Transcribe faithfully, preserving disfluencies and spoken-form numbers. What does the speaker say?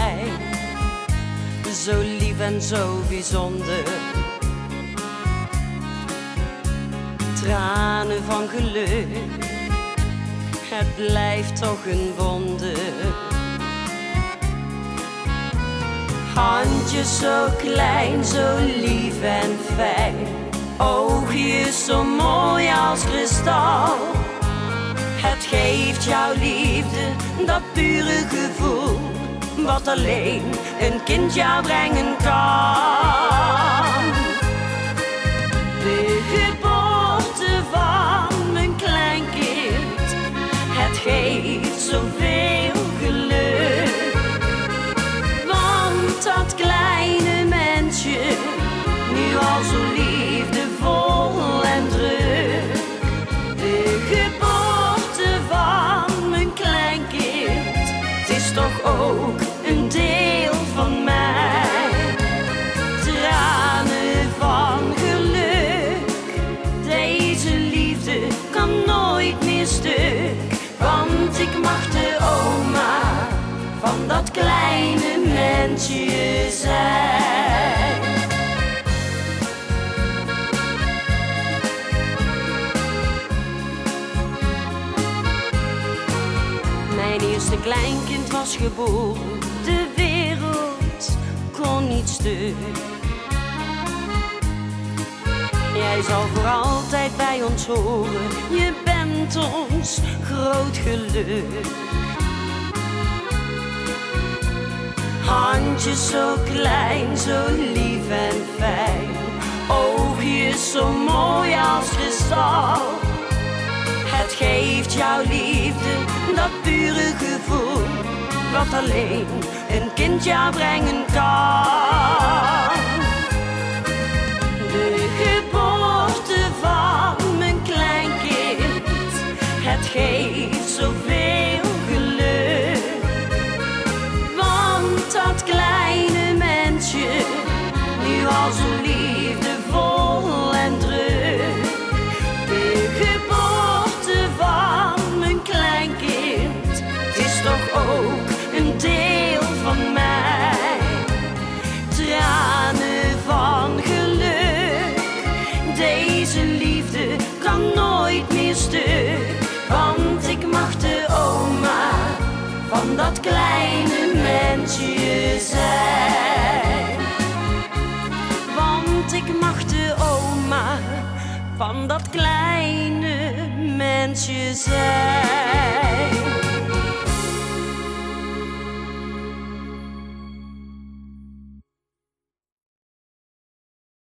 fijn, zo lief en zo bijzonder. Tranen van geluk, het blijft toch een wonder. Handjes zo klein, zo lief en fijn, oogjes zo mooi als kristal. Het geeft jouw liefde, dat pure gevoel, wat alleen een kind jou brengen kan. De geboorte van mijn kleinkind, het geeft zoveel geluk. Want dat kleine mensje, nu al zo liefdevol en druk. De geboorte van mijn kleinkind, het is toch ook een deel van mij. Tranen van geluk, deze liefde kan nooit meer stuk. Want ik mag de oma van dat kleine mensje zijn. Mijn eerste kleinkind was geboren, de wereld kon niet stuk. Jij zal voor altijd bij ons horen, je bent ons groot geluk. Handjes zo klein, zo lief en fijn, oogjes zo mooi als kristal. Het geeft jouw liefde, dat pure gevoel, wat alleen een kind jou brengen kan. De geboorte van mijn kleinkind, het geeft zoveel geluk. Want dat kleine mensje, nu al zo liefdevol en druk. De geboorte van mijn kleinkind, het is toch ook een deel van mij. Tranen van geluk, deze liefde kan nooit meer stuk. Want ik mag de oma van dat kleine mensje zijn. Want ik mag de oma van dat kleine mensje zijn.